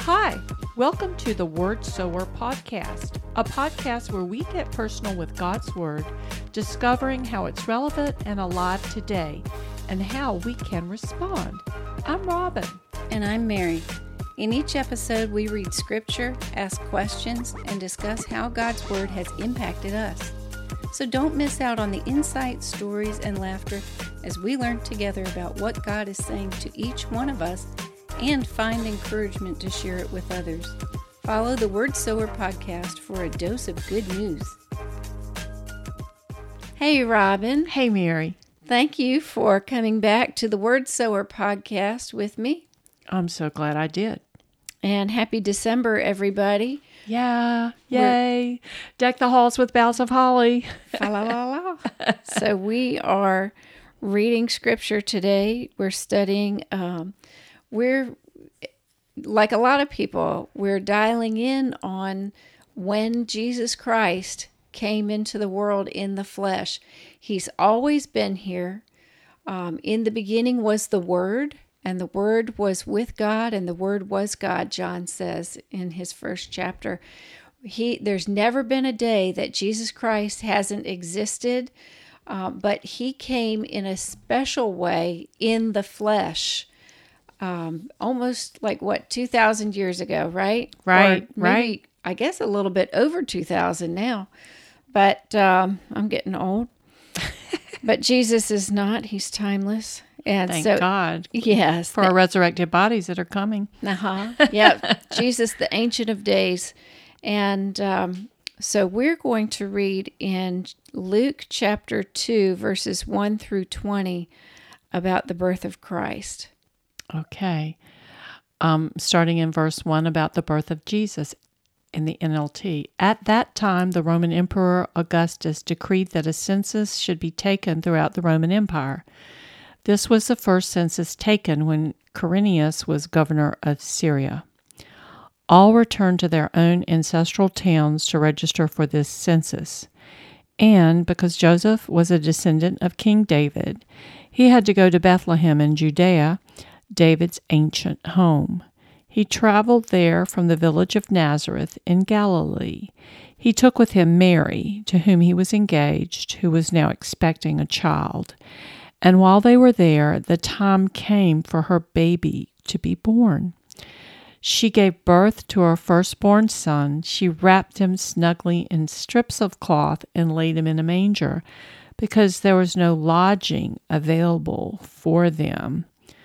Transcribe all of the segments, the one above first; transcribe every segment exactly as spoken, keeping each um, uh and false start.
Hi, welcome to the Word Sower Podcast, a podcast where we get personal with God's Word, discovering how it's relevant and alive today, and how we can respond. I'm Robin. And I'm Mary. In each episode, we read Scripture, ask questions, and discuss how God's Word has impacted us. So don't miss out on the insights, stories, and laughter as we learn together about what God is saying to each one of us and find encouragement to share it with others. Follow the Word Sower Podcast for a dose of good news. Hey, Robin. Hey, Mary. Thank you for coming back to the Word Sower Podcast with me. I'm so glad I did. And happy December, everybody. Yeah, yay. We're, Deck the halls with boughs of holly. La, la, la, la. So we are reading Scripture today. We're studying, um, we're, like a lot of people, we're dialing in on when Jesus Christ came into the world in the flesh. He's always been here. Um, in the beginning was the Word, and the Word was with God, and the Word was God, John says in his first chapter. He, there's never been a day that Jesus Christ hasn't existed, uh, but he came in a special way in the flesh, um, almost like, what, two thousand years ago, right? Right, or maybe, right. I guess a little bit over two thousand now, but um, I'm getting old. But Jesus is not. He's timeless. And Thank so, God. Yes. For our resurrected bodies that are coming. Uh-huh. Yeah. Jesus, the Ancient of Days. And um, so we're going to read in Luke chapter two, verses one through twenty, about the birth of Christ. Okay. Um, starting in verse one about the birth of Jesus in the N L T. At that time, the Roman Emperor Augustus decreed that a census should be taken throughout the Roman Empire. This was the first census taken when Quirinius was governor of Syria. All returned to their own ancestral towns to register for this census. And because Joseph was a descendant of King David, he had to go to Bethlehem in Judea, David's ancient home. He traveled there from the village of Nazareth in Galilee. He took with him Mary, to whom he was engaged, who was now expecting a child. And while they were there, the time came for her baby to be born. She gave birth to her firstborn son. She wrapped him snugly in strips of cloth and laid him in a manger, because there was no lodging available for them.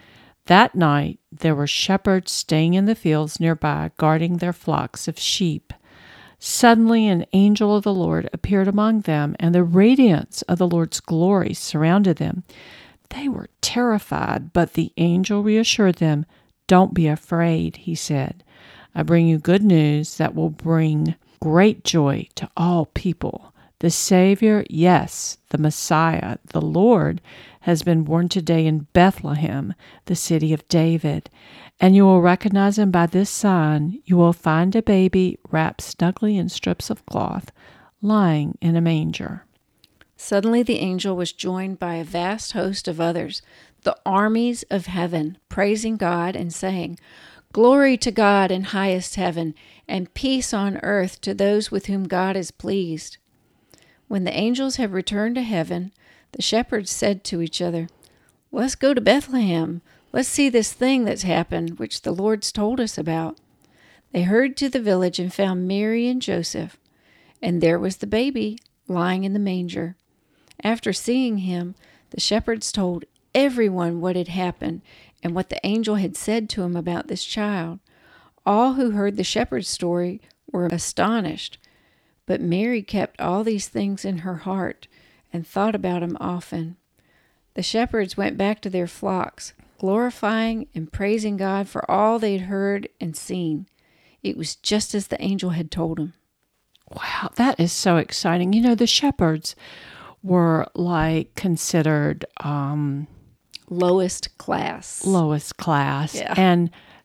That night, there were shepherds staying in the fields nearby, guarding their flocks of sheep. Suddenly, an angel of the Lord appeared among them, and the radiance of the Lord's glory surrounded them. They were terrified, but the angel reassured them. "Don't be afraid," he said. "I bring you good news that will bring great joy to all people. The Savior, yes, the Messiah, the Lord, has been born today in Bethlehem, the city of David. And you will recognize him by this sign. You will find a baby wrapped snugly in strips of cloth, lying in a manger." Suddenly the angel was joined by a vast host of others, the armies of heaven, praising God and saying, "Glory to God in highest heaven, and peace on earth to those with whom God is pleased." When the angels had returned to heaven, the shepherds said to each other, "Let's go to Bethlehem. Let's see this thing that's happened, which the Lord's told us about." They hurried to the village and found Mary and Joseph, and there was the baby lying in the manger. After seeing him, the shepherds told everyone what had happened and what the angel had said to him about this child. All who heard the shepherd's story were astonished, but Mary kept all these things in her heart and thought about them often. The shepherds went back to their flocks, glorifying and praising God for all they'd heard and seen. It was just as the angel had told them. Wow, that is so exciting. You know, the shepherds were like considered um, lowest class. Lowest class. Yeah. And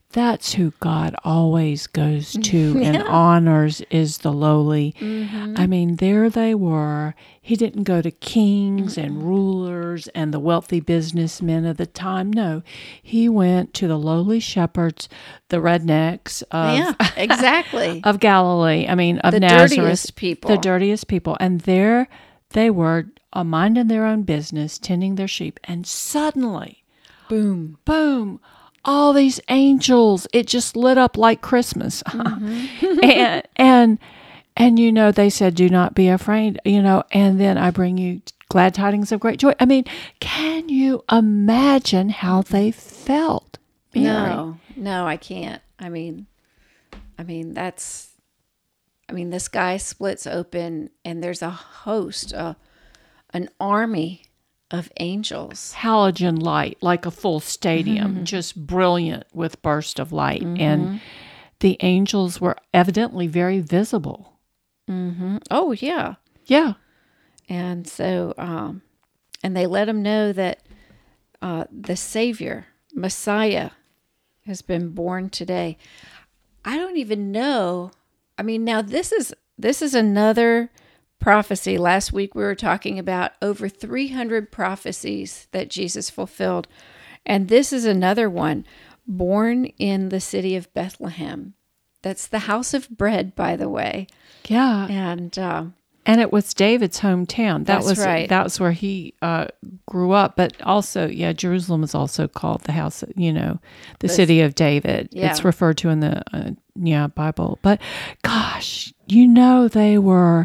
that's who God always goes to and honors, is the lowly. Mm-hmm. I mean, there they were. He didn't go to kings mm-hmm. and rulers and the wealthy businessmen of the time. No, he went to the lowly shepherds, the rednecks of, yeah, exactly. of Galilee. I mean, of the Nazareth. dirtiest people. The dirtiest people. And there they were, uh, minding their own business, tending their sheep. And suddenly, boom, boom, all these angels, it just lit up like Christmas. Mm-hmm. and, and, and, you know, they said, do not be afraid, you know, and then I bring you glad tidings of great joy. I mean, can you imagine how they felt? Mary? No, no, I can't. I mean, I mean, that's, I mean, the sky splits open and there's a host, uh, an army of angels. Halogen light, like a full stadium, mm-hmm. just brilliant with burst of light. Mm-hmm. And the angels were evidently very visible. Mm-hmm. Oh, yeah. Yeah. And so, um, and they let him know that uh, the Savior, Messiah, has been born today. I don't even know. I mean, now this is this is another prophecy. Last week we were talking about over three hundred prophecies that Jesus fulfilled. And this is another one, born in the city of Bethlehem. That's the house of bread, by the way. Yeah. And um, and it was David's hometown. That that's was right. That was where he uh, grew up. But also, yeah, Jerusalem is also called the house, you know, the This, city of David. Yeah. It's referred to in the, uh, yeah, Bible. But gosh, you know, they were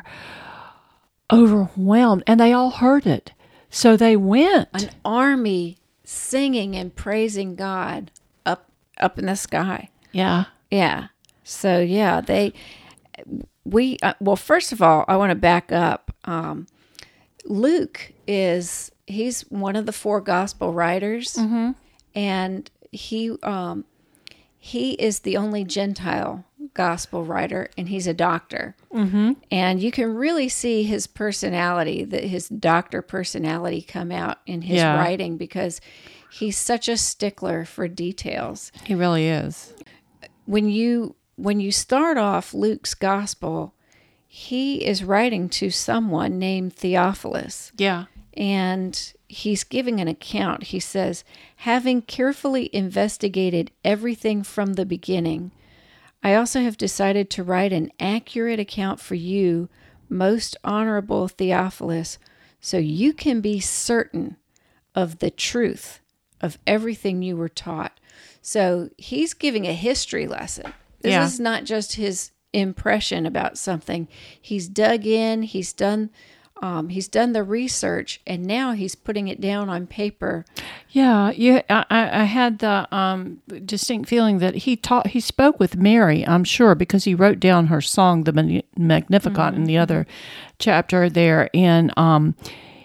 overwhelmed, and they all heard it. So they went. An army singing and praising God up up in the sky. Yeah. Yeah. So, yeah, they, we, uh, well, first of all, I want to back up. Um, Luke is, he's one of the four gospel writers, mm-hmm. and he, um, he is the only Gentile gospel writer, and he's a doctor. Mm-hmm. And you can really see his personality, that his doctor personality come out in his yeah. writing, because he's such a stickler for details. He really is. When you when you start off Luke's gospel, he is writing to someone named Theophilus. Yeah. And he's giving an account. He says, having carefully investigated everything from the beginning, I also have decided to write an accurate account for you, most honorable Theophilus, so you can be certain of the truth of everything you were taught. So he's giving a history lesson. This yeah. is not just his impression about something. He's dug in, he's done Um, he's done the research, and now he's putting it down on paper. Yeah, yeah. I, I had the um, distinct feeling that he taught. He spoke with Mary, I'm sure, because he wrote down her song, the Magnificat, mm-hmm. in the other chapter there, and um,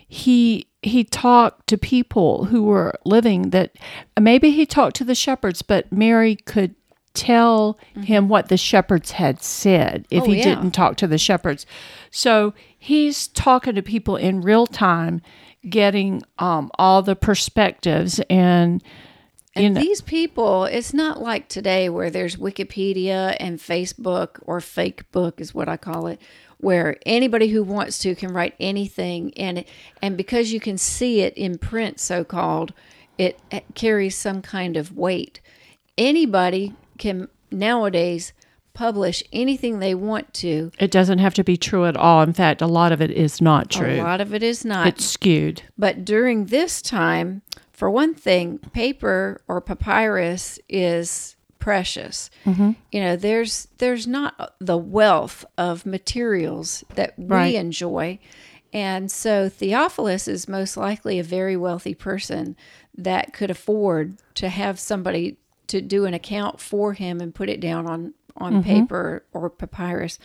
he he talked to people who were living. That maybe he talked to the shepherds, but Mary could tell mm-hmm. him what the shepherds had said if oh, he yeah. didn't talk to the shepherds. So he's talking to people in real time, getting um, all the perspectives. And, you and know, these people, it's not like today where there's Wikipedia and Facebook, or fake book is what I call it, where anybody who wants to can write anything. And, and because you can see it in print, so-called, it carries some kind of weight. Anybody can nowadays publish anything they want to. It doesn't have to be true at all. In fact, a lot of it is not true. A lot of it is not. It's skewed. But during this time, for one thing, paper or papyrus is precious. Mm-hmm. You know, there's there's not the wealth of materials that we right. enjoy. And so Theophilus is most likely a very wealthy person that could afford to have somebody to do an account for him and put it down on, on mm-hmm. paper or papyrus.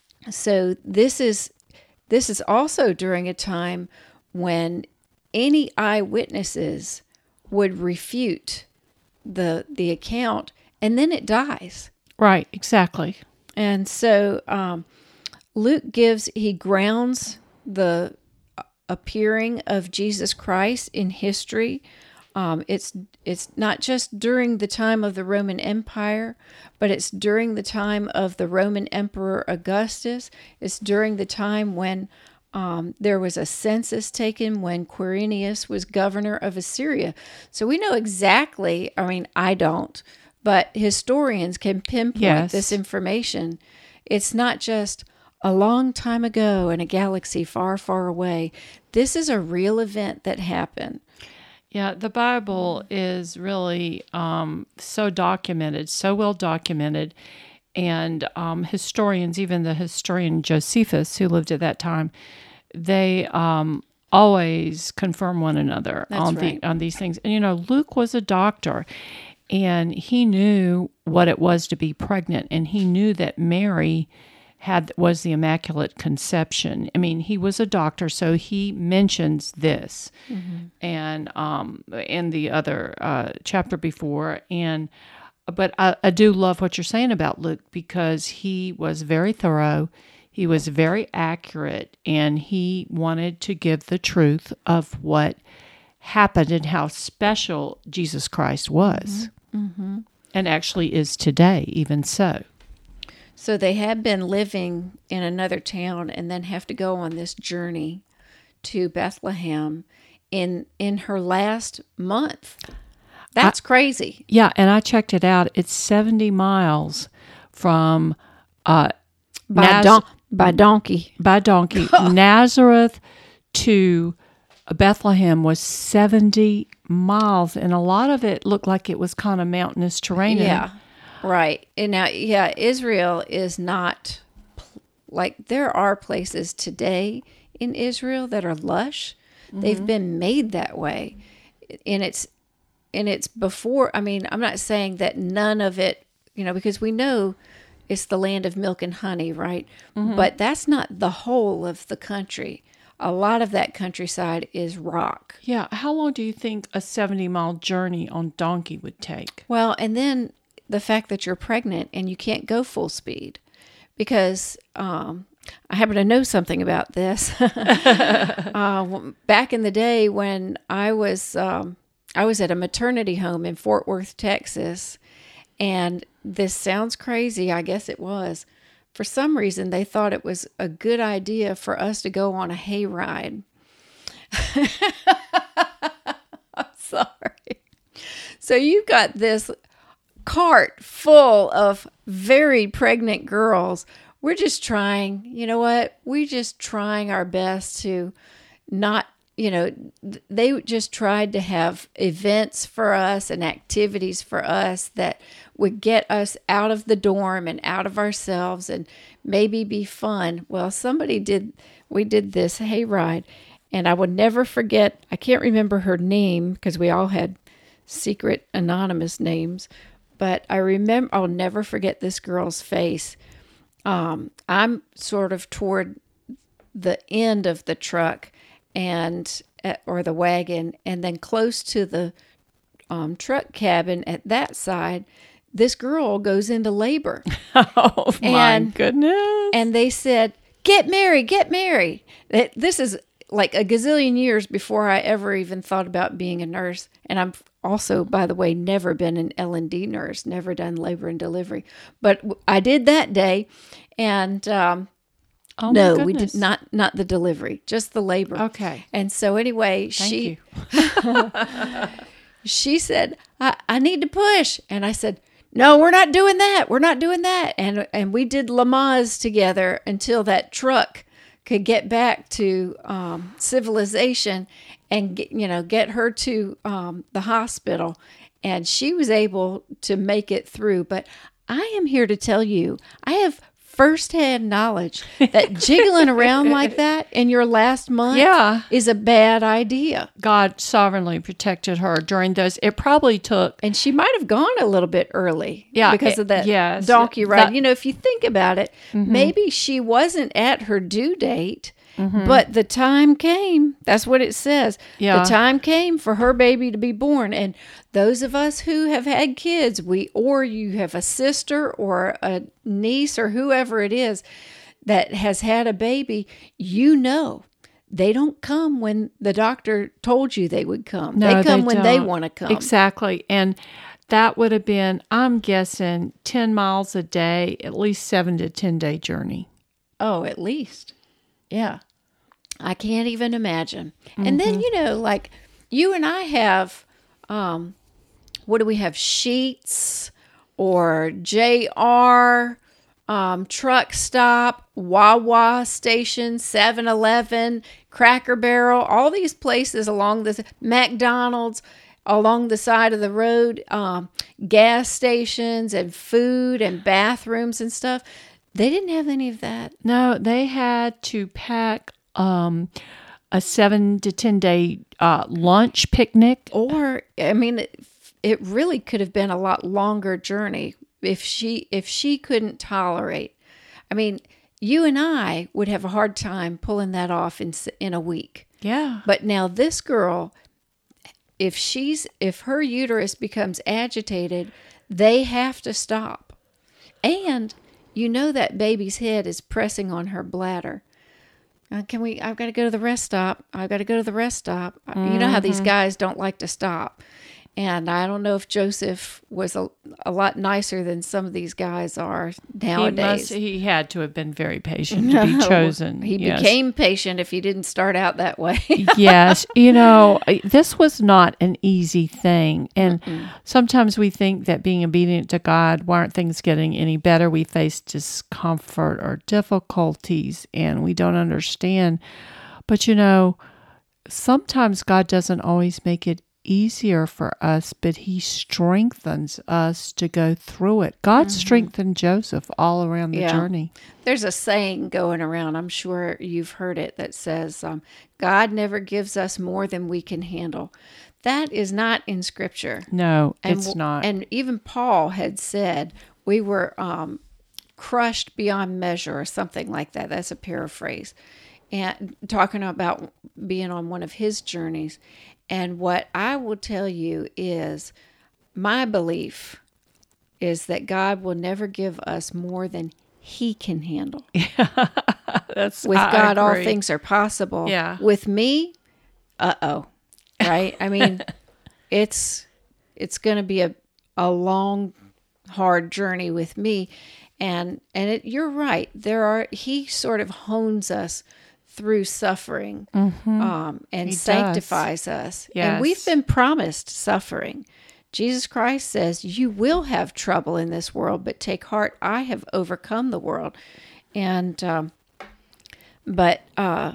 So this is this is also during a time when any eyewitnesses would refute the the account, and then it dies. Right, exactly. And so um, Luke gives, he grounds the appearing of Jesus Christ in history. Um, it's it's not just during the time of the Roman Empire, but it's during the time of the Roman Emperor Augustus. It's during the time when um, there was a census taken when Quirinius was governor of Assyria. So we know exactly, I mean, I don't, but historians can pinpoint Yes. this information. It's not just a long time ago in a galaxy far, far away. This is a real event that happened. Yeah, the Bible is really um, so documented, so well documented. And um, historians, even the historian Josephus, who lived at that time, they um, always confirm one another That's on right. the on these things. And you know, Luke was a doctor, and he knew what it was to be pregnant, and he knew that Mary had was the Immaculate Conception. I mean, he was a doctor, so he mentions this, mm-hmm. and um, in the other uh, chapter before. And but I, I do love what you're saying about Luke, because he was very thorough, he was very accurate, and he wanted to give the truth of what happened and how special Jesus Christ was, Mm-hmm. and actually is today, even so. So they had been living in another town and then have to go on this journey to Bethlehem in in her last month. That's I, crazy. Yeah, and I checked it out. It's seventy miles from uh, by Naz- don- by donkey. By donkey. Nazareth to Bethlehem was seventy miles, and a lot of it looked like it was kind of mountainous terrain. Yeah. Right. And now, yeah, Israel is not, like, there are places today in Israel that are lush. Mm-hmm. They've been made that way. And it's, and it's before, I mean, I'm not saying that none of it, you know, because we know it's the land of milk and honey, right? Mm-hmm. But that's not the whole of the country. A lot of that countryside is rock. Yeah. How long do you think a seventy-mile journey on donkey would take? Well, and then the fact that you're pregnant and you can't go full speed, because um, I happen to know something about this. uh, back in the day when I was um, I was at a maternity home in Fort Worth, Texas, and this sounds crazy. I guess it was. For some reason, they thought it was a good idea for us to go on a hayride. I'm sorry. So you've got this cart full of very pregnant girls. We're just trying, you know what? We're just trying our best to not, you know, they just tried to have events for us and activities for us that would get us out of the dorm and out of ourselves and maybe be fun. Well, somebody did, we did this hayride, and I would never forget, I can't remember her name because we all had secret anonymous names, but I remember, I'll never forget this girl's face. Um, I'm sort of toward the end of the truck and, or the wagon, and then close to the um, truck cabin at that side, this girl goes into labor. Oh, my and, goodness. And they said, get Mary, get Mary. This is like a gazillion years before I ever even thought about being a nurse. And I'm also, by the way, never been an L and D nurse, never done labor and delivery. But I did that day. And um, oh no, my we did not, not the delivery, just the labor. Okay. And so anyway, Thank she, you. she said, I, I need to push. And I said, no, we're not doing that. We're not doing that. And and we did Lamaze together until that truck could get back to um, civilization and get, you know, get her to um, the hospital. And she was able to make it through. But I am here to tell you, I have firsthand knowledge that jiggling around like that in your last month yeah. is a bad idea. God sovereignly protected her during those. It probably took... And she might have gone a little bit early yeah, because it, of that yes, donkey ride. that, you know, if you think about it, mm-hmm. maybe she wasn't at her due date, mm-hmm. but the time came. That's what it says. Yeah. The time came for her baby to be born. And those of us who have had kids, we or you have a sister or a niece or whoever it is that has had a baby, you know they don't come when the doctor told you they would come. No, they come they when they don't. want to come. Exactly. And that would have been, I'm guessing, ten miles a day, at least seven to ten day journey. Oh, at least. Yeah. I can't even imagine. Mm-hmm. And then, you know, like you and I have, um, what do we have? Sheets or J R, um, truck stop, Wawa station, seven eleven, Cracker Barrel, all these places along the McDonald's, along the side of the road, um, gas stations and food and bathrooms and stuff. They didn't have any of that. No, they had to pack um, a seven to ten day uh, lunch picnic. Or, I mean, it, it really could have been a lot longer journey if she if she couldn't tolerate. I mean, you and I would have a hard time pulling that off in in a week. Yeah. But now this girl, if she's if her uterus becomes agitated, they have to stop. And you know that baby's head is pressing on her bladder. Uh, can we, I've got to go to the rest stop. I've got to go to the rest stop. Mm-hmm. You know how these guys don't like to stop. And I don't know if Joseph was a, a lot nicer than some of these guys are nowadays. He, must, he had to have been very patient to be chosen. He yes. became patient if he didn't start out that way. Yes. You know, this was not an easy thing. And Mm-mm. sometimes we think that being obedient to God, why aren't things getting any better? We face discomfort or difficulties and we don't understand. But, you know, sometimes God doesn't always make it easier for us, but he strengthens us to go through it. God mm-hmm. strengthened Joseph all around the yeah. journey. There's a saying going around, I'm sure you've heard it, that says, um, God never gives us more than we can handle. That is not in Scripture. No, and, it's not. And even Paul had said, we were um, crushed beyond measure or something like that. That's a paraphrase. And talking about being on one of his journeys. And what I will tell you is my belief is that God will never give us more than he can handle. Yeah, that's With I God, agree. all things are possible. Yeah. With me, uh-oh, right? I mean, it's it's going to be a, a long, hard journey with me. And, and it, you're right. There are, he sort of hones us through suffering mm-hmm. um, and he sanctifies does. us. Yes. And we've been promised suffering. Jesus Christ says, you will have trouble in this world, but take heart, I have overcome the world. And, um, but, uh,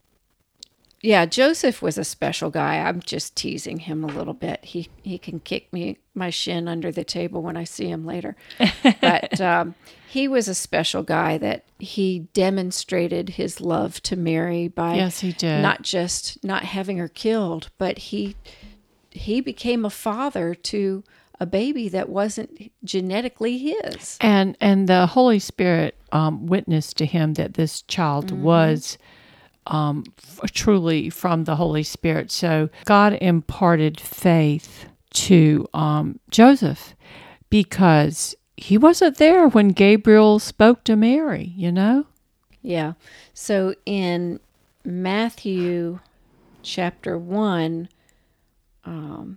yeah, Joseph was a special guy. I'm just teasing him a little bit. He he can kick me my shin under the table when I see him later. But um, he was a special guy that he demonstrated his love to Mary by yes, he did. Not just not having her killed, but he he became a father to a baby that wasn't genetically his. And and the Holy Spirit um, witnessed to him that this child mm-hmm. was Um, f- truly from the Holy Spirit. So God imparted faith to um, Joseph because he wasn't there when Gabriel spoke to Mary, you know? Yeah. So in Matthew chapter one, um,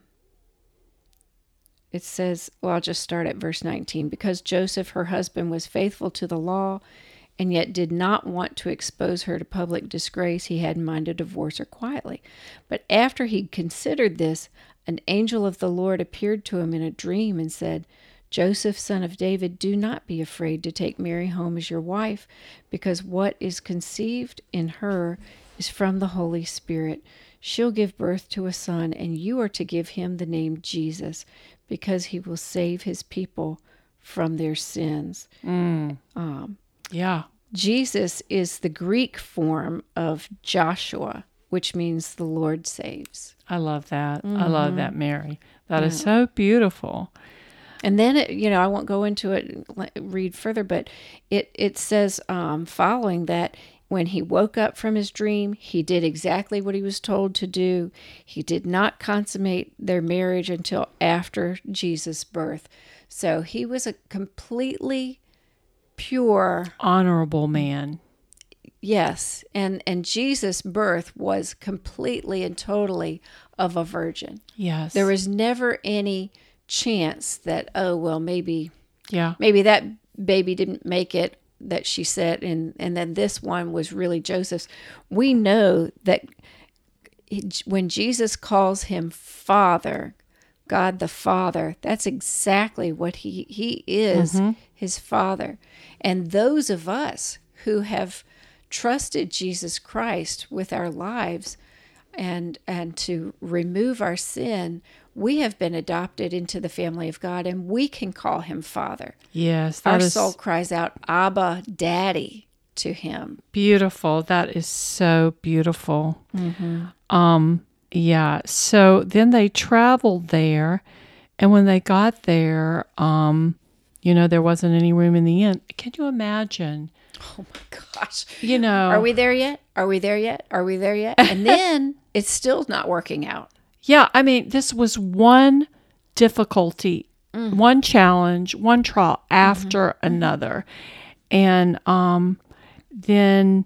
it says, well, I'll just start at verse nineteen. Because Joseph, her husband, was faithful to the law and yet did not want to expose her to public disgrace, he had in mind to divorce her quietly. But after he considered this, an angel of the Lord appeared to him in a dream and said, Joseph, son of David, do not be afraid to take Mary home as your wife, because what is conceived in her is from the Holy Spirit. She'll give birth to a son, and you are to give him the name Jesus, because he will save his people from their sins. Mm. Um, Yeah. Jesus is the Greek form of Joshua, which means the Lord saves. I love that. Mm-hmm. I love that, Mary. That yeah. is so beautiful. And then, it, you know, I won't go into it, read further, but it, it says um, following that, when he woke up from his dream, he did exactly what he was told to do. He did not consummate their marriage until after Jesus' birth. So he was a completely pure, honorable man. Yes, and and Jesus' birth was completely and totally of a virgin. Yes. There was never any chance that, oh, well, maybe Yeah. maybe that baby didn't make it, that she said, and and then this one was really Joseph's. We know that when Jesus calls him Father, God the Father, that's exactly what he he is, mm-hmm. his Father. And those of us who have trusted Jesus Christ with our lives and and to remove our sin, we have been adopted into the family of God, and we can call him Father. Yes, our is soul cries out, Abba, Daddy, to him. Beautiful. That is so beautiful. Mm-hmm. Um, yeah. So then they traveled there, and when they got there, um, you know, there wasn't any room in the inn. Can you imagine? Oh my gosh. You know, are we there yet? Are we there yet? Are we there yet? And then it's still not working out. Yeah, I mean, this was one difficulty, mm. one challenge, one trial after mm-hmm. another. And um, then,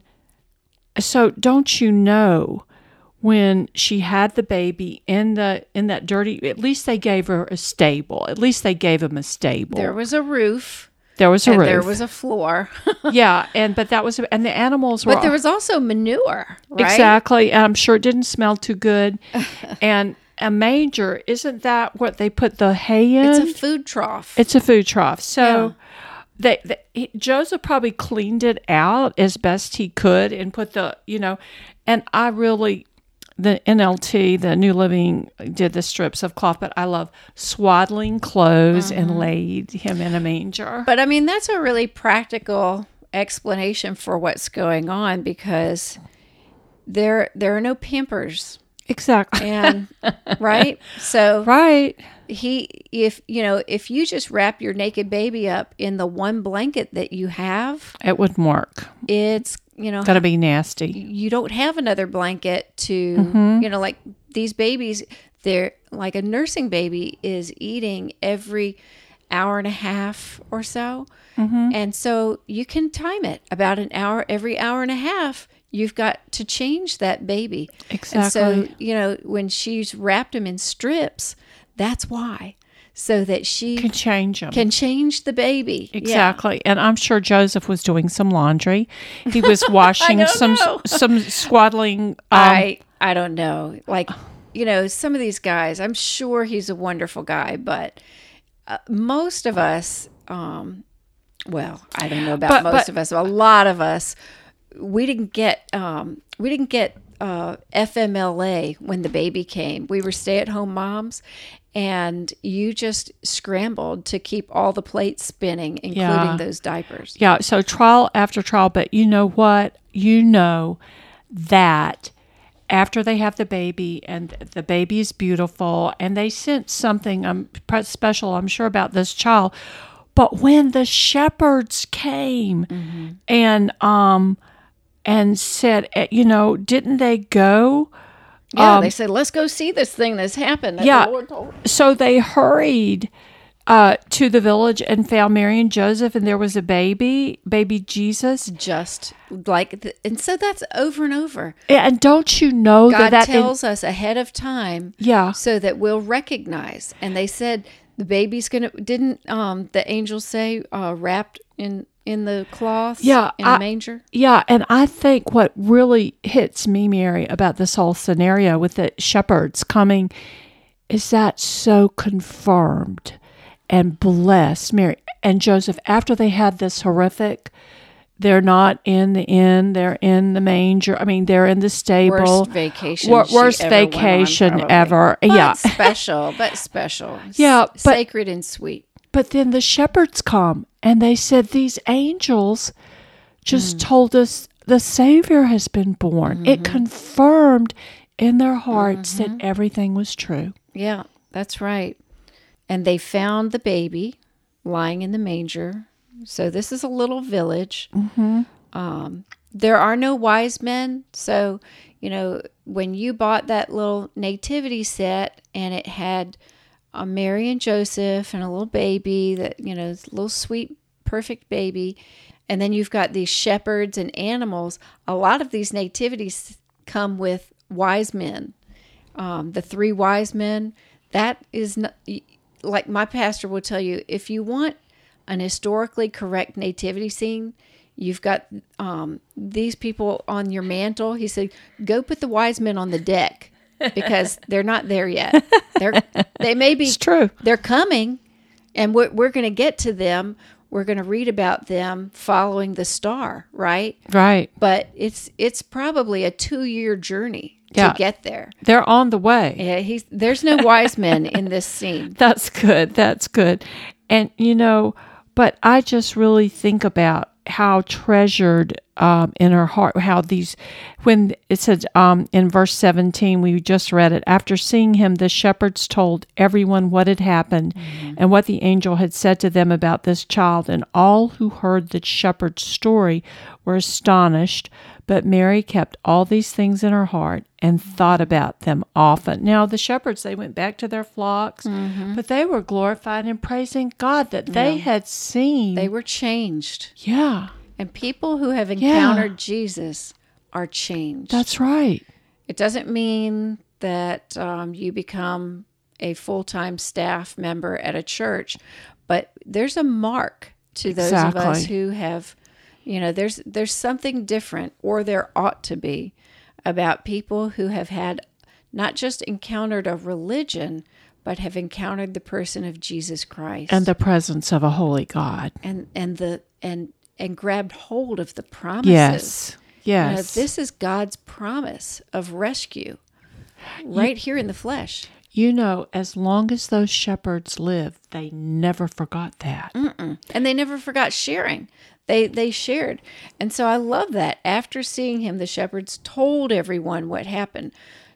so don't you know, when she had the baby in the in that dirty, at least they gave her a stable. At least they gave him a stable. There was a roof. There was a and roof. There was a floor. Yeah, and but that was and the animals were. But there was also manure, right? Exactly, and I'm sure it didn't smell too good. And a manger, isn't that what they put the hay in? It's a food trough. It's a food trough. So yeah. they, they he, Joseph probably cleaned it out as best he could and put the, you know, and I really. The N L T, the New Living, did the strips of cloth, but I love swaddling clothes mm-hmm. and laid him in a manger. But I mean, that's a really practical explanation for what's going on, because there there are no Pampers. Exactly. And right? So right. He if you know, if you just wrap your naked baby up in the one blanket that you have, it wouldn't work. It's You know, gotta be nasty. You don't have another blanket to, mm-hmm. you know, like these babies, they're like a nursing baby is eating every hour and a half or so. Mm-hmm. And so you can time it about an hour, every hour and a half, you've got to change that baby. Exactly. And so, you know, when she's wrapped him in strips, that's why. So that she can change them. Can change the baby. Exactly. Yeah. And I'm sure Joseph was doing some laundry. He was washing some know. some swaddling. Um, I I don't know. Like, you know, some of these guys, I'm sure he's a wonderful guy, but uh, most of us, um, well, I don't know about but, most but, of us, a lot of us, we didn't get um, we didn't get uh, F M L A when the baby came. We were stay-at-home moms. And you just scrambled to keep all the plates spinning, including yeah. those diapers. Yeah, so trial after trial. But you know what? You know that after they have the baby, and the baby is beautiful, and they sense something um, special, I'm sure, about this child. But when the shepherds came mm-hmm. and um and said, you know, didn't they go? Yeah, um, they said, let's go see this thing that's happened. That yeah, the Lord told us. So they hurried uh, to the village and found Mary and Joseph, and there was a baby, baby Jesus. Just like, the, and so that's over and over. And don't you know God that that tells in, us ahead of time, yeah, so that we'll recognize. And they said the baby's gonna. Didn't um, the angels say uh, wrapped in? In the cloth, yeah, in I, a manger? Yeah, and I think what really hits me, Mary, about this whole scenario with the shepherds coming is that so confirmed and blessed Mary and Joseph after they had this horrific, they're not in the inn, they're in the manger. I mean, they're in the stable. Worst vacation Wor- Worst she ever vacation went on, ever. But yeah. special, but special. Yeah, S- but, sacred and sweet. But then the shepherds come. And they said, these angels just mm. told us the Savior has been born. Mm-hmm. It confirmed in their hearts mm-hmm. that everything was true. Yeah, that's right. And they found the baby lying in the manger. So this is a little village. Mm-hmm. Um, there are no wise men. So, you know, when you bought that little nativity set and it had a Mary and Joseph and a little baby that, you know, this little sweet, perfect baby. and then you've got these shepherds and animals. A lot of these nativities come with wise men. Um, the three wise men, that is not, like my pastor will tell you, if you want an historically correct nativity scene, you've got um, these people on your mantle. He said, go put the wise men on the deck because they're not there yet. They're, they may be, It's true. They're coming, and we're, we're going to get to them. We're going to read about them following the star, right? Right. But it's it's probably a two-year journey to Yeah. get there. They're on the way. Yeah, he's there's no wise men in this scene. That's good. That's good. And, you know, but I just really think about how treasured um, in her heart, how these, when it said um, in verse seventeen, we just read it, after seeing him, the shepherds told everyone what had happened mm-hmm. and what the angel had said to them about this child. And all who heard the shepherd's story were astonished. But Mary kept all these things in her heart and thought about them often. Now, the shepherds, they went back to their flocks, mm-hmm. but they were glorifying and praising God that they yeah. had seen. They were changed. Yeah. And people who have encountered yeah. Jesus are changed. That's right. It doesn't mean that um, you become a full-time staff member at a church, but there's a mark to those exactly. of us who have, you know, there's there's something different, or there ought to be, about people who have had not just encountered a religion, but have encountered the person of Jesus Christ and the presence of a holy God, and and the and and grabbed hold of the promises. Yes, yes. You know, this is God's promise of rescue, right you, here in the flesh. You know, as long as those shepherds lived, they never forgot that, Mm-mm. and they never forgot sharing. They they shared. And so I love that. After seeing him, the shepherds told everyone what happened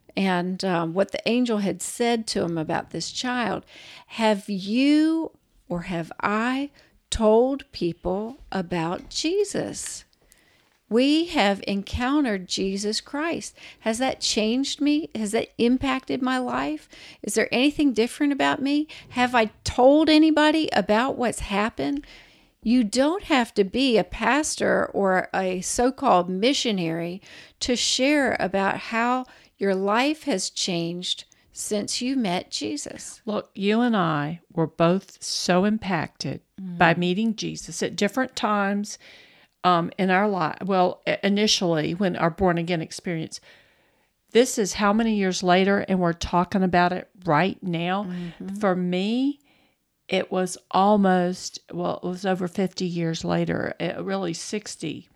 and um, what the angel had said to him about this child. Have you or have I told people about Jesus? We have encountered Jesus Christ. Has that changed me? Has that impacted my life? Is there anything different about me? Have I told anybody about what's happened? You don't have to be a pastor or a so-called missionary to share about how your life has changed since you met Jesus. Look, you and I were both so impacted mm. by meeting Jesus at different times um, in our life. Well, initially, when our born-again experience. This is how many years later, and we're talking about it right now. Mm-hmm. For me, it was almost, well, it was over fifty years later, really sixty.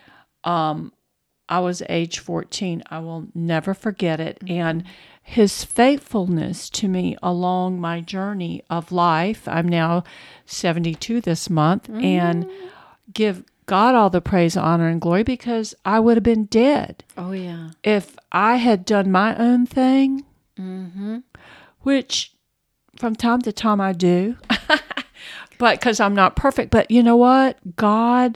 Um, I was age fourteen. I will never forget it. Mm-hmm. And his faithfulness to me along my journey of life, I'm now seventy-two this month, mm-hmm. and give God all the praise, honor, and glory, because I would have been dead. Oh, yeah. If I had done my own thing, mm-hmm. which from time to time I do, but because I'm not perfect. But you know what? God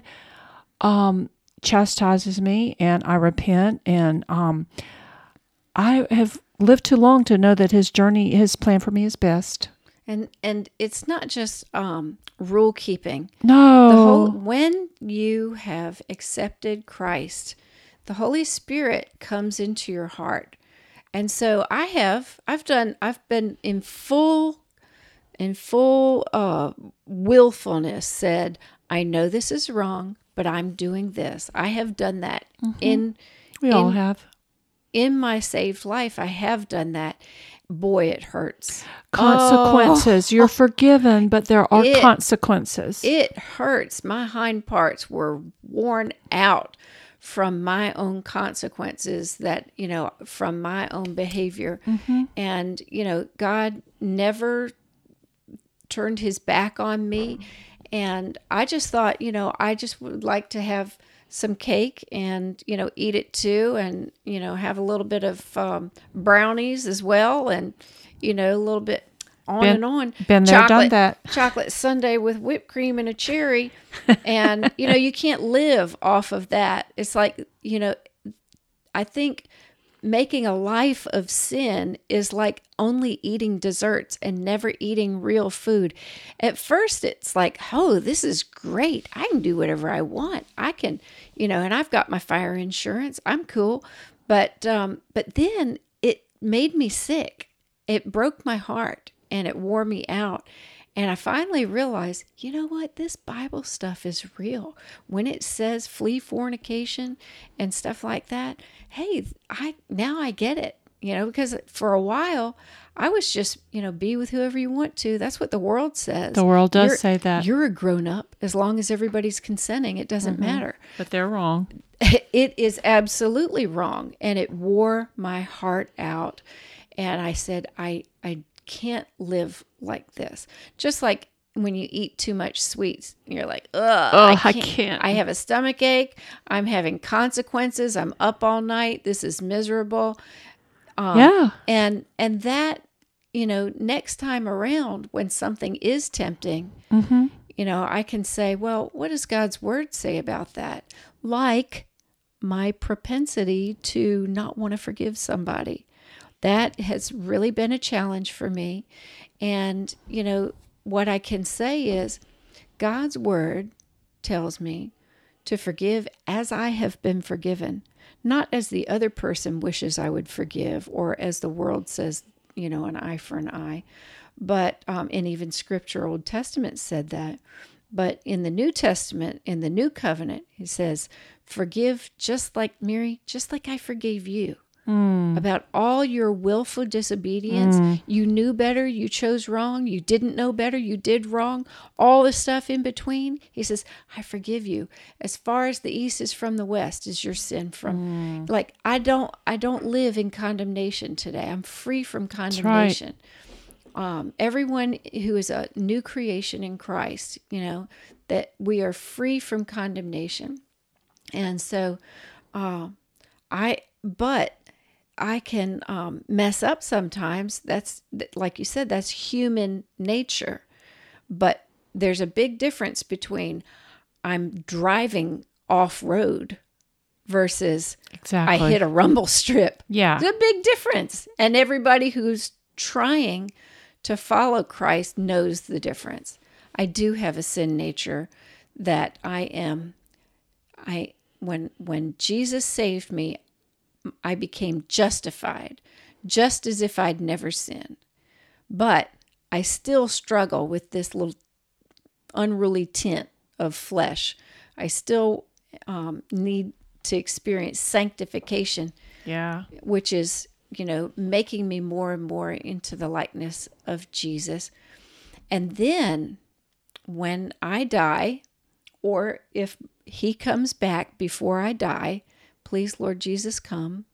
um, chastises me, and I repent, and um, I have lived too long to know that His journey, His plan for me is best. And and it's not just um, rule keeping. No. The whole, when you have accepted Christ, the Holy Spirit comes into your heart. And so I have, I've done, I've been in full, in full uh, willfulness said, I know this is wrong, but I'm doing this. I have done that mm-hmm. in, we in, all have. In my saved life, I have done that. Boy, it hurts. Consequences. Oh. You're forgiven, but there are it, consequences. It hurts. My hind parts were worn out from my own consequences, that, you know, from my own behavior. Mm-hmm. And, you know, God never turned His back on me. And I just thought, you know, I just would like to have some cake and, you know, eat it too, and, you know, have a little bit of um, brownies as well, and, you know, a little bit on been, and on. Been there, chocolate, done that. Chocolate sundae with whipped cream and a cherry. And, you know, you can't live off of that. It's like, you know, I think making a life of sin is like only eating desserts and never eating real food. At first, it's like, oh, this is great. I can do whatever I want. I can, you know, and I've got my fire insurance. I'm cool. But um, but then it made me sick. It broke my heart and it wore me out. And I finally realized, you know what? This Bible stuff is real. When it says flee fornication and stuff like that, hey, I now I get it. You know, because for a while I was just, you know, be with whoever you want to. That's what the world says. The world does you're, say that. You're a grown up as long as everybody's consenting. It doesn't mm-hmm. matter. But they're wrong. It is absolutely wrong. And it wore my heart out. And I said, I, I can't live like this. Just like when you eat too much sweets, you're like, ugh, oh, I can't. I can't. I have a stomach ache. I'm having consequences. I'm up all night. This is miserable. Um, yeah. And, and that, you know, next time around when something is tempting, mm-hmm. you know, I can say, well, what does God's word say about that? Like my propensity to not want to forgive somebody. That has really been a challenge for me. And, you know, what I can say is God's word tells me to forgive as I have been forgiven, not as the other person wishes I would forgive or as the world says, you know, an eye for an eye. But, um, and even Scripture, Old Testament said that. But in the New Testament, in the New Covenant, it says, forgive just like, Mary, just like I forgave you. Mm. About all your willful disobedience. Mm. You knew better, you chose wrong, you didn't know better, you did wrong, all the stuff in between. He says, I forgive you. As far as the east is from the west is your sin from. Mm. Like, I don't I don't live in condemnation today. I'm free from condemnation. That's right. Um, everyone who is a new creation in Christ, you know, that we are free from condemnation. And so, uh, I, but I can um, mess up sometimes. That's, like you said, that's human nature. But there's a big difference between I'm driving off-road versus exactly. I hit a rumble strip. Yeah. There's a big difference. And everybody who's trying to follow Christ knows the difference. I do have a sin nature that I am, I when when Jesus saved me, I became justified, just as if I'd never sinned. But I still struggle with this little unruly tint of flesh. I still um, need to experience sanctification, yeah, which is, you know, making me more and more into the likeness of Jesus. And then when I die, or if he comes back before I die, please, Lord Jesus, come.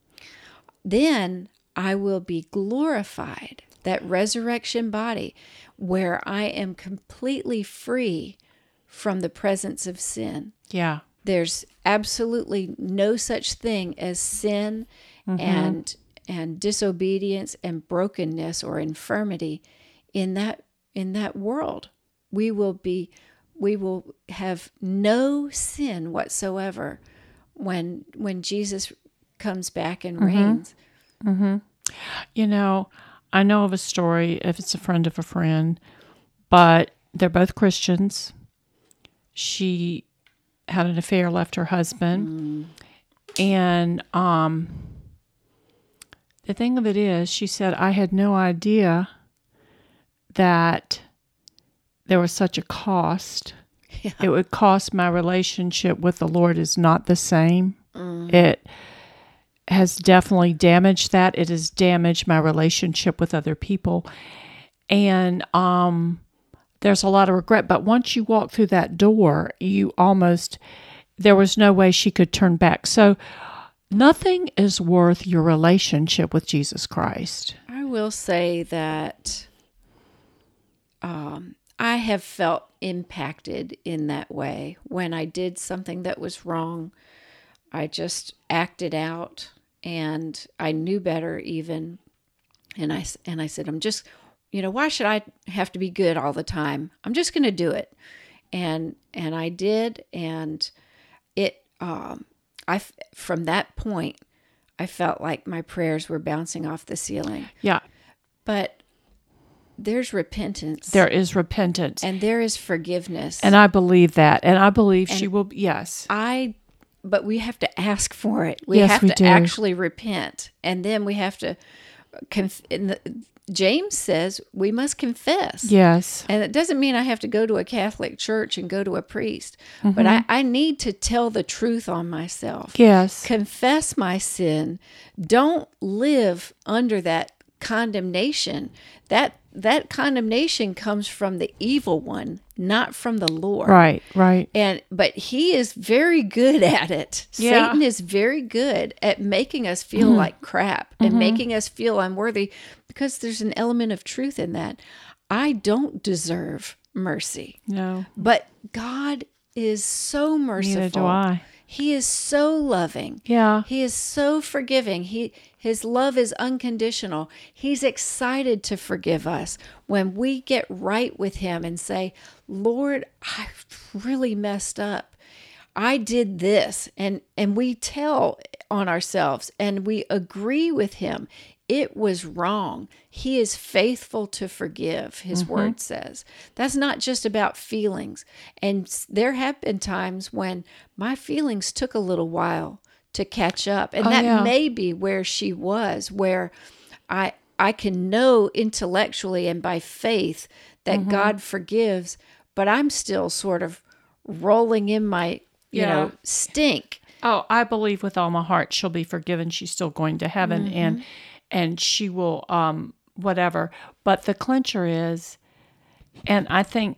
Then I will be glorified, that resurrection body, where I am completely free from the presence of sin. Yeah. There's absolutely no such thing as sin mm-hmm. and and disobedience and brokenness or infirmity in that in that world. We will be we will have no sin whatsoever when when Jesus comes back and mm-hmm. reigns. Mm-hmm. You know, I know of a story, if it's a friend of a friend, but they're both Christians. She had an affair, left her husband. Mm. And um, the thing of it is, she said, I had no idea that there was such a cost. Yeah. It would cost. My relationship with the Lord is not the same. Mm. It has definitely damaged that. It has damaged my relationship with other people. And um, there's a lot of regret. But once you walk through that door, you almost, there was no way she could turn back. So nothing is worth your relationship with Jesus Christ. I will say that um, I have felt impacted in that way. When I did something that was wrong, I just acted out, and I knew better even. And I, and I said, I'm just, you know, why should I have to be good all the time? I'm just going to do it. And, and I did. And it, um, I, from that point, I felt like my prayers were bouncing off the ceiling. Yeah. But there's repentance. There is repentance. And there is forgiveness. And I believe that. And I believe And she will, yes. I, but we have to ask for it. We Yes, have we to do. actually repent. And then we have to, conf- in the, James says we must confess. Yes. And it doesn't mean I have to go to a Catholic church and go to a priest, Mm-hmm. but I, I need to tell the truth on myself. Yes. Confess my sin. Don't live under that condemnation. That that condemnation comes from the evil one, not from the Lord. Right, right. And but he is very good at it. Yeah. Satan is very good at making us feel Mm-hmm. like crap and making us feel unworthy, because there's an element of truth in that. I don't deserve mercy. No. But God is so merciful. Neither do I. He is so loving. Yeah. He is so forgiving. He his love is unconditional. He's excited to forgive us when we get right with him and say, "Lord, I really messed up. I did this." And and we tell on ourselves and we agree with him. It was wrong. He is faithful to forgive, his Mm-hmm. word says. That's not just about feelings. And s- there have been times when my feelings took a little while to catch up. And Oh, that yeah. may be where she was, where I I can know intellectually and by faith that Mm-hmm. God forgives, but I'm still sort of rolling in my, you Yeah. know, stink. Oh, I believe with all my heart she'll be forgiven. She's still going to heaven Mm-hmm. and and she will um whatever. But the clincher is, and I think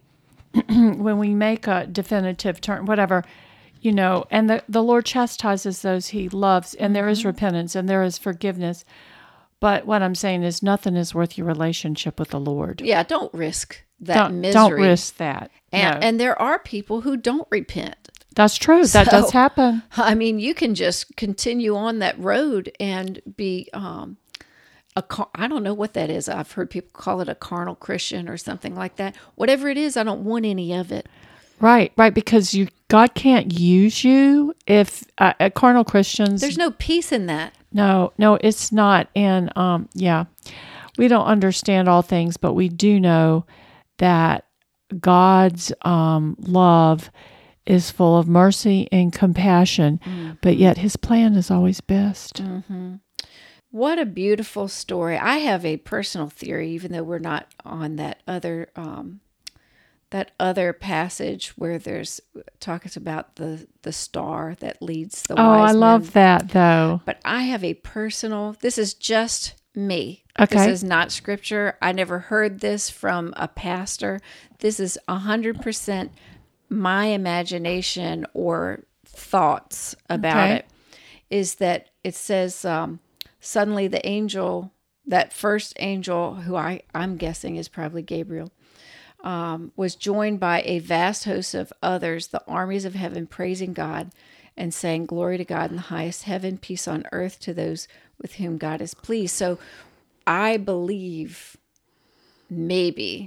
when we make a definitive turn, whatever, you know, and the, the Lord chastises those he loves, and there Mm-hmm. is repentance and there is forgiveness. But what I'm saying is nothing is worth your relationship with the Lord. Yeah, don't risk that Don't, misery. don't risk that. And, no. and there are people who don't repent. That's true. That So- does happen. I mean, you can just continue on that road and be um, a car- I don't know what that is. I've heard people call it a carnal Christian or something like that. Whatever it is, I don't want any of it. Right, right, because you God can't use you if uh, uh, carnal Christians. There's no peace in that. no, no, it's not. And um, yeah, we don't understand all things, but we do know that God's um, love is full of mercy and compassion, Mm-hmm. but yet His plan is always best. What a beautiful story. I have a personal theory, even though we're not on that other um, that other passage where there's talks about the the star that leads the Oh, wise I men. love that though. But I have a personal, this is just me. Okay. This is not scripture. I never heard this from a pastor. This is one hundred percent my imagination or thoughts about Okay. it. Is that it says, um, suddenly the angel, that first angel, who I, I'm guessing is probably Gabriel, um, was joined by a vast host of others, the armies of heaven, praising God and saying, "Glory to God in the highest heaven, peace on earth to those with whom God is pleased." So I believe maybe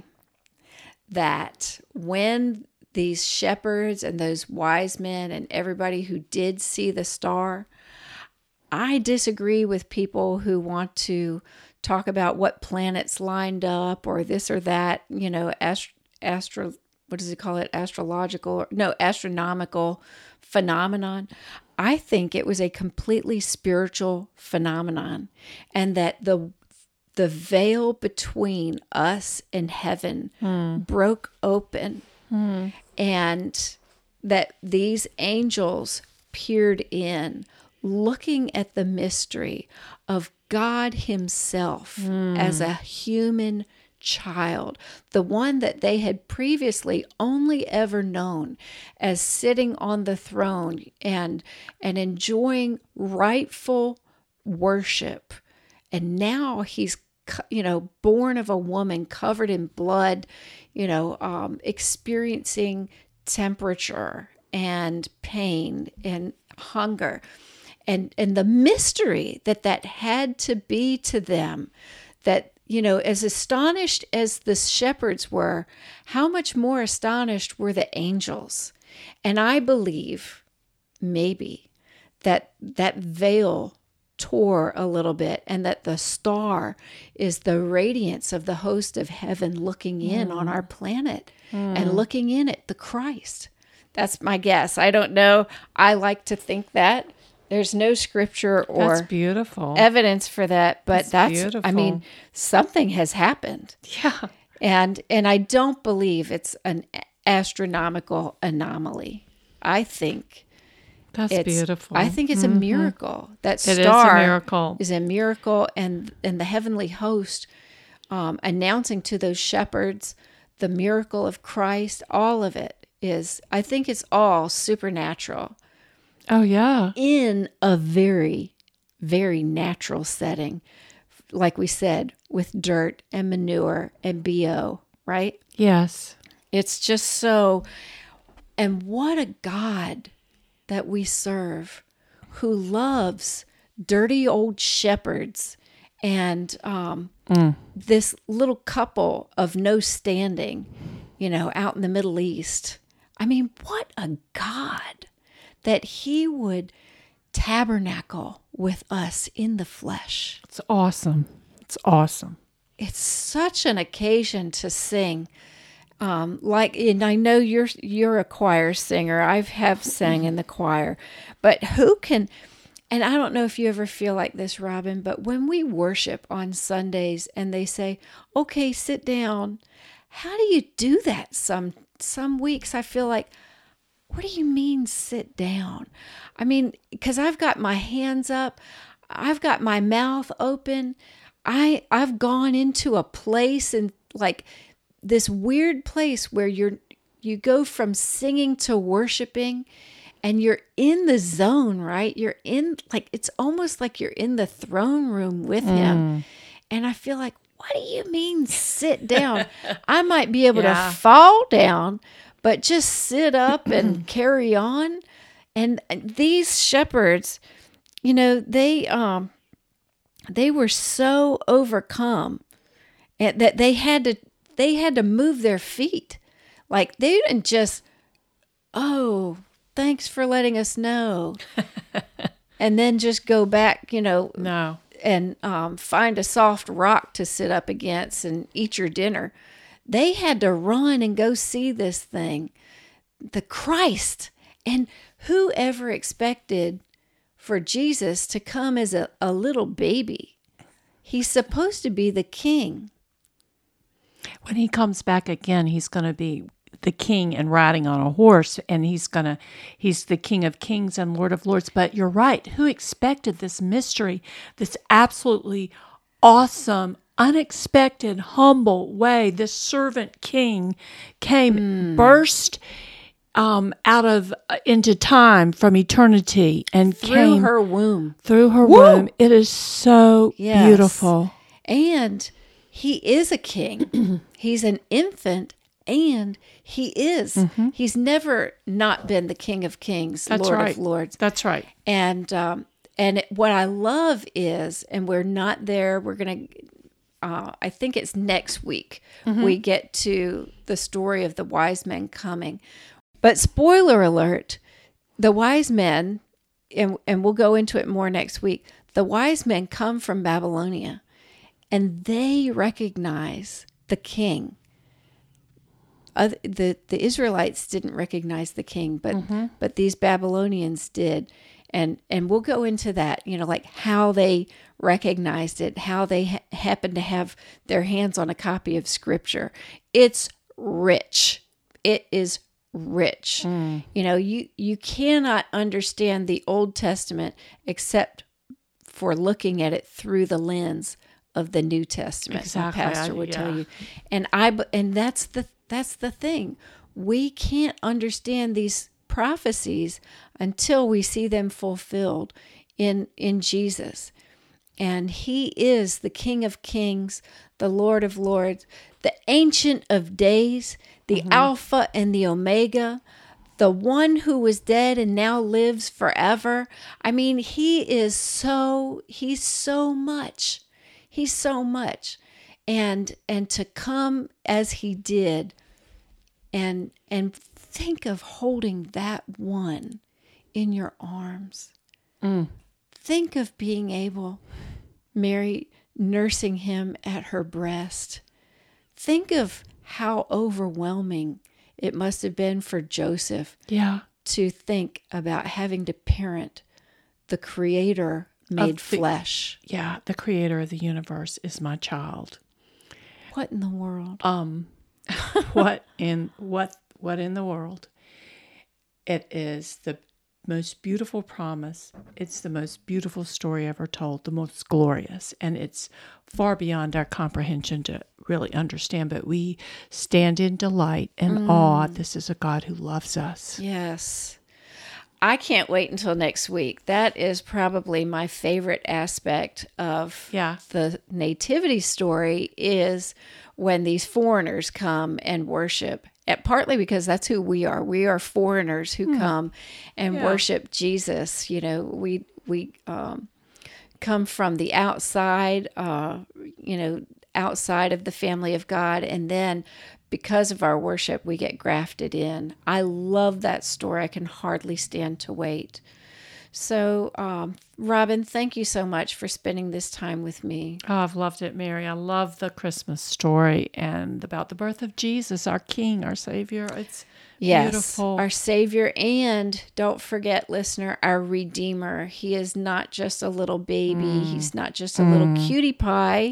that when these shepherds and those wise men and everybody who did see the star, I disagree with people who want to talk about what planets lined up or this or that, you know, ast- astro, what does he call it? Astrological, no, astronomical phenomenon. I think it was a completely spiritual phenomenon, and that the the veil between us and heaven broke open, and that these angels peered in, looking at the mystery of God Himself as a human child, the one that they had previously only ever known as sitting on the throne and and enjoying rightful worship. And now He's, you know, born of a woman, covered in blood, you know, um, experiencing temperature and pain and hunger. And and the mystery that that had to be to them, that, you know, as astonished as the shepherds were, how much more astonished were the angels. And I believe maybe that that veil tore a little bit, and that the star is the radiance of the host of heaven looking in mm. on our planet mm. and looking in at the Christ. That's my guess. I don't know. I like to think that. There's no scripture or that's beautiful. evidence for that, but that's, that's I mean, something has happened. Yeah. And and I don't believe it's an astronomical anomaly. I think that's it's, beautiful. I think it's mm-hmm. a miracle. That star it is a miracle. is a miracle, and and the heavenly host um, announcing to those shepherds the miracle of Christ. All of it is. I think it's all supernatural. Oh, yeah. In a very, very natural setting, like we said, with dirt and manure and B O, right? Yes. It's just so, and what a God that we serve, who loves dirty old shepherds and um, mm. this little couple of no standing, you know, out in the Middle East. I mean, what a God that he would tabernacle with us in the flesh. It's awesome. It's awesome. It's such an occasion to sing. Um, like, and I know you're you're a choir singer. I have sang in the choir, but who can? And I don't know if you ever feel like this, Robin. But when we worship on Sundays, and they say, "Okay, sit down," how do you do that? Some some weeks I feel like, what do you mean sit down? I mean, because I've got my hands up, I've got my mouth open. I I've gone into a place and like this weird place where you're you go from singing to worshiping, and you're in the zone, right? You're in, like, it's almost like you're in the throne room with mm. him. And I feel like, what do you mean sit down? I might be able yeah. to fall down, but just sit up and carry on. And these shepherds, you know, they um they were so overcome and that they had to they had to move their feet. Like, they didn't just, oh, thanks for letting us know. And then just go back, you know, no. and um, find a soft rock to sit up against and eat your dinner. They had to run and go see this thing, the Christ. And who ever expected for Jesus to come as a, a little baby? He's supposed to be the king. When he comes back again, he's going to be the king and riding on a horse, and he's going to, he's the King of Kings and Lord of Lords. But you're right. Who expected this mystery, this absolutely awesome, unexpected, humble way? This servant king came, mm. burst um, out of, uh, into time from eternity and through came her womb. Through her Woo! womb. It is so yes. beautiful. And he is a king. He's an infant, and he is. Mm-hmm. He's never not been the King of Kings, That's Lord right. of Lords. That's right. And um, and it, what I love is, and we're not there. We're gonna. Uh, I think it's next week. Mm-hmm. We get to the story of the wise men coming. But spoiler alert: the wise men, and and we'll go into it more next week. The wise men come from Babylonia. And they recognize the king. Uh, the the Israelites didn't recognize the king, but mm-hmm. but these Babylonians did, and and we'll go into that. You know, like how they recognized it, how they ha- happened to have their hands on a copy of Scripture. It's rich. It is rich. Mm. You know, you you cannot understand the Old Testament except for looking at it through the lens of the New Testament. Exactly. My pastor would I, yeah. tell you. And I and that's the that's the thing. We can't understand these prophecies until we see them fulfilled in in Jesus. And he is the King of Kings, the Lord of Lords, the Ancient of Days, the mm-hmm. Alpha and the Omega, the one who was dead and now lives forever. I mean, he is so he's so much. He's so much, and and to come as he did, and and think of holding that one in your arms. Mm. Think of being able, Mary nursing him at her breast. Think of how overwhelming it must have been for Joseph Yeah. to think about having to parent the Creator made Of the- flesh. Yeah. The creator of the universe is my child. What in the world? Um, what in what what in the world? It is the most beautiful promise. It's the most beautiful story ever told, the most glorious, and it's far beyond our comprehension to really understand. But we stand in delight and Mm. awe. This is a God who loves us. Yes. I can't wait until next week. That is probably my favorite aspect of Yeah. the nativity story, is when these foreigners come and worship. And partly because that's who we are. We are foreigners who come and Yeah. worship Jesus. You know, we we um, come from the outside, uh, you know, outside of the family of God, and then because of our worship, we get grafted in. I love that story. I can hardly stand to wait. So, um, Robin, thank you so much for spending this time with me. Oh, I've loved it, Mary. I love the Christmas story and about the birth of Jesus, our King, our Savior. It's Yes, beautiful. our Savior, and don't forget, listener, our Redeemer. He is not just a little baby. He's not just a little cutie pie,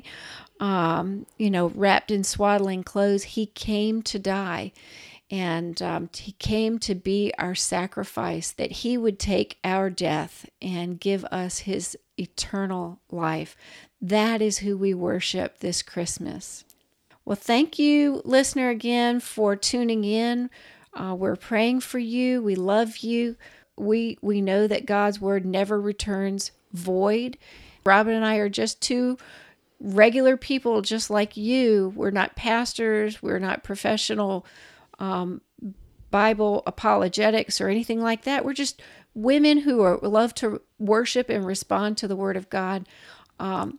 um, you know, wrapped in swaddling clothes. He came to die, and um, he came to be our sacrifice, that he would take our death and give us his eternal life. That is who we worship this Christmas. Well, thank you, listener, again for tuning in. Uh, we're praying for you. We love you. We we know that God's word never returns void. Robin and I are just two regular people just like you. We're not pastors. We're not professional um, Bible apologetics or anything like that. We're just women who are, love to worship and respond to the word of God. Um,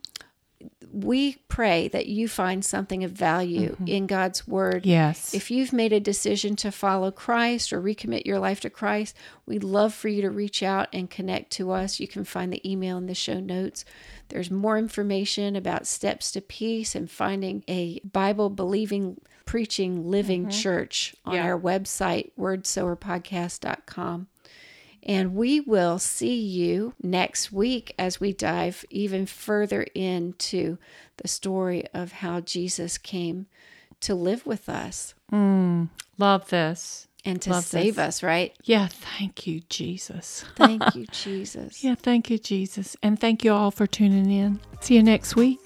we pray that you find something of value mm-hmm. in God's word. Yes. If you've made a decision to follow Christ or recommit your life to Christ, we'd love for you to reach out and connect to us. You can find the email in the show notes. There's more information about Steps to Peace and finding a Bible-believing, preaching, living mm-hmm. church on yeah. our website, word sower podcast dot com. And we will see you next week as we dive even further into the story of how Jesus came to live with us. Mm, love this. And to love save this. us, right? Yeah, thank you, Jesus. Thank you, Jesus. Yeah, thank you, Jesus. And thank you all for tuning in. See you next week.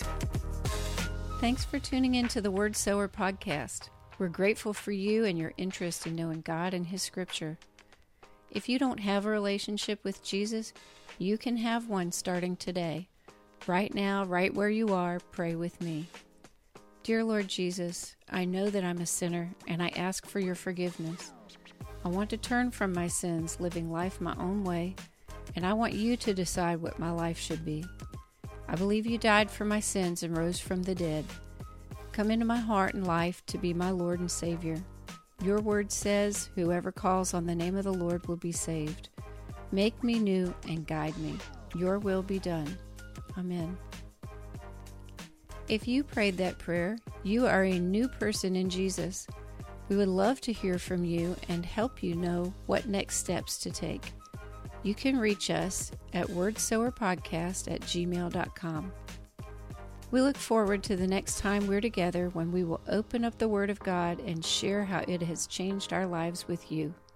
Thanks for tuning in to the Word Sower podcast. We're grateful for you and your interest in knowing God and His Scripture. If you don't have a relationship with Jesus, you can have one starting today. Right now, right where you are, pray with me. Dear Lord Jesus, I know that I'm a sinner and I ask for your forgiveness. I want to turn from my sins, living life my own way, and I want you to decide what my life should be. I believe you died for my sins and rose from the dead. Come into my heart and life to be my Lord and Savior. Your word says, whoever calls on the name of the Lord will be saved. Make me new and guide me. Your will be done. Amen. If you prayed that prayer, you are a new person in Jesus. We would love to hear from you and help you know what next steps to take. You can reach us at wordsowerpodcast at gmail dot com. We look forward to the next time we're together when we will open up the Word of God and share how it has changed our lives with you.